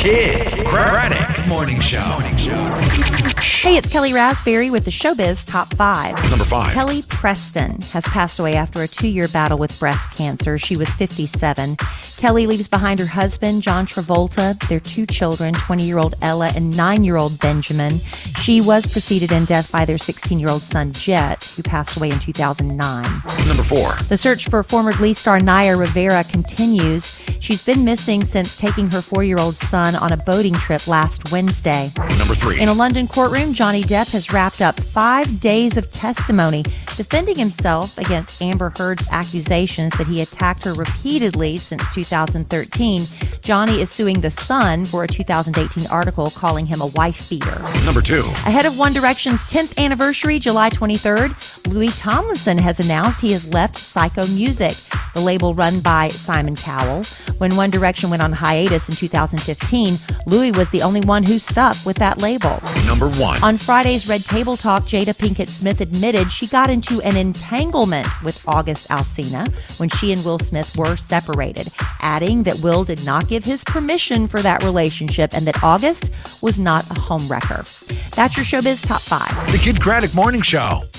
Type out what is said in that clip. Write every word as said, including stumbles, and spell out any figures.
Kid Craddock Morning Show. Morning Show. Hey, it's Kelly Raspberry with the Showbiz Top five. Number five. Kelly Preston has passed away after a two-year battle with breast cancer. She was fifty-seven. Kelly leaves behind her husband, John Travolta, their two children, twenty-year-old Ella and nine-year-old Benjamin. She was preceded in death by their sixteen-year-old son, Jet, who passed away in two thousand nine. Number four. The search for former Glee star Naya Rivera continues. She's been missing since taking her four-year-old son on a boating trip last Wednesday. Number three. In a London courtroom, Johnny Depp has wrapped up five days of testimony defending himself against Amber Heard's accusations that he attacked her repeatedly since two thousand thirteen. Johnny is suing The Sun for a two thousand eighteen article calling him a wife beater. Number two. Ahead of One Direction's tenth anniversary, July twenty-third, Louis Tomlinson has announced he has left Psycho Music, the label run by Simon Cowell. When One Direction went on hiatus in two thousand fifteen, Louis was the only one who stuck with that label. Number one. On Friday's Red Table Talk, Jada Pinkett Smith admitted she got into an entanglement with August Alsina when she and Will Smith were separated, adding that Will did not give his permission for that relationship and that August was not a homewrecker. That's your Showbiz Top five. The Kid Craddock Morning Show.